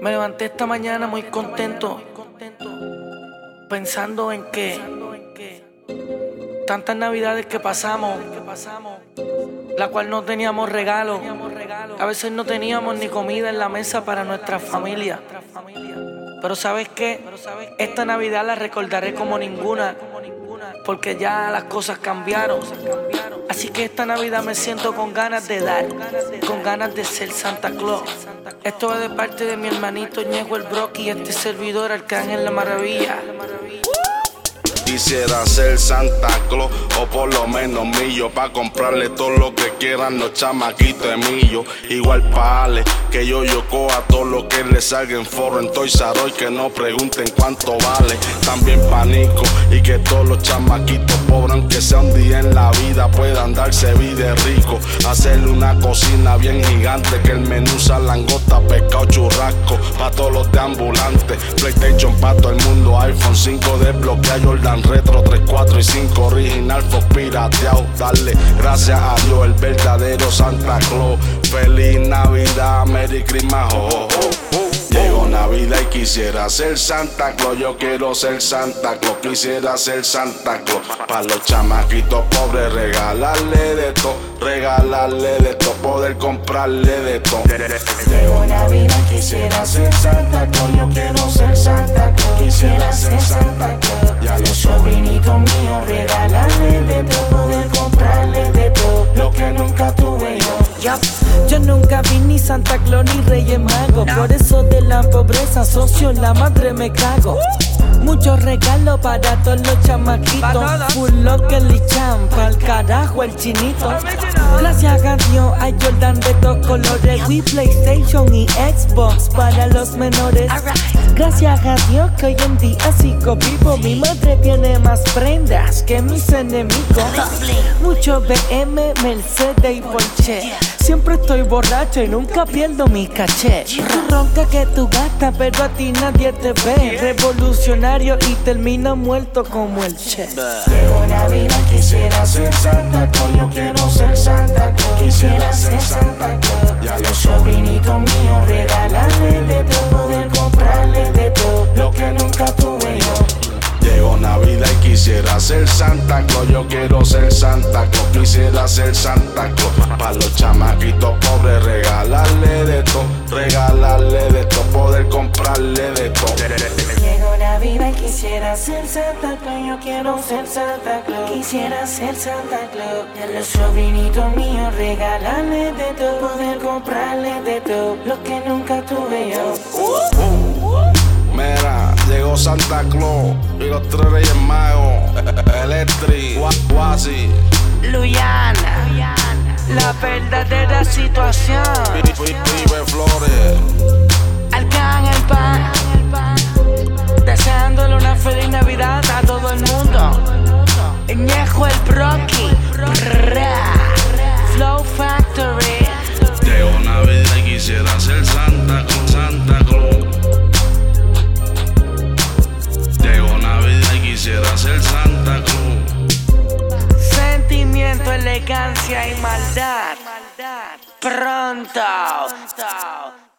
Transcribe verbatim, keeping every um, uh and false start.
Me levanté esta mañana muy contento, pensando en que tantas navidades que pasamos, la cual no teníamos regalo, a veces no teníamos ni comida en la mesa para nuestra familia. Pero ¿sabes qué? Esta Navidad la recordaré como ninguna, porque ya las cosas cambiaron. Así que esta Navidad me siento con ganas de dar, con ganas de ser Santa Claus. Esto va de parte de mi hermanito Ñejo el Brocky y este servidor Arcángel La Maravilla. Quisiera ser Santa Claus o por lo menos millo, pa' comprarle todo lo que quieran los chamaquitos de millo. Igual pa' Ale, que yo yo coja todo lo que le salga en forro en Toys R Us, que no pregunten cuánto vale. También pa' Nico y que todos los chamaquitos pobres, aunque sea un día en la vida, puedan darse vida rico. Hacerle una cocina bien gigante, que el menú sea langota, pescado, churrasco, pa' todos los de ambulantes. PlayStation pa' todo el mundo, iPhone cinco desbloquea, Jordan Retro tres, cuatro y cinco original, fue pirateado. Darle gracias a Dios, el verdadero Santa Claus. Feliz Navidad, Merry Christmas, oh, oh, oh. Llegó Navidad y quisiera ser Santa Claus. Yo quiero ser Santa Claus, quisiera ser Santa Claus. Pa' los chamaquitos pobres regalarle de todo, regalarle de todo, poder comprarle de todo. Llegó Navidad y quisiera ser Santa Claus. Yo quiero ser Santa Claus, quisiera ser Santa Claus. Y a los sobrinitos míos regalarle de todo, poder comprarle de todo, lo que nunca tuve yo. Yep. Yo nunca vi ni Santa Claus ni Reyes Magos, no. Por eso de la pobreza, socio, la madre me cago. Muchos regalos para todos los chamaquitos, full locker y champa, al carajo el chinito. Gracias a Dios hay Jordan de todos colores, Wii, PlayStation y Xbox para los menores. Gracias a Dios que hoy en día sigo vivo, mi madre tiene más prendas que mis enemigos. Mucho B M, Mercedes y Porsche, siempre estoy borracho y nunca pierdo mi caché. Tú roncas que tú gastas, pero a ti nadie te ve. Revolucionario y termina muerto como el Che. Llegó Navidad, quisiera ser Santa Claus. Yo quiero ser Santa Claus, quisiera ser Santa Claus. Y a los sobrinitos míos regalarle de todo, poder comprarle de todo, lo que nunca tuve yo. Llegó Navidad y quisiera ser Santa Claus. Yo quiero ser Santa Claus, quisiera ser Santa Claus. Pa' los chamaquitos pobres regalarle de todo, regalarle de todo, poder comprarle de todo. Llegó Navidad y quisiera ser Santa Claus. Yo quiero ser Santa Claus, quisiera ser Santa Claus. Y a los sobrinitos míos regalarle de todo, poder comprarle de todo, lo que nunca tuve yo. Uh, uh. Mira, llegó Santa Claus y los tres Reyes Magos, Electric, Wasi, Luyana, la verdadera situación. Pibe Flores, Arcángel Pan, deseándole una feliz Navidad a todo el mundo. Ñejo el Brocky, Flow Factory. llegó Navidad y quisiera ser Santa Claus, Santa Claus. Llegó Navidad y quisiera ser Santa Claus. Sentimiento, elegancia y maldad. Pronto.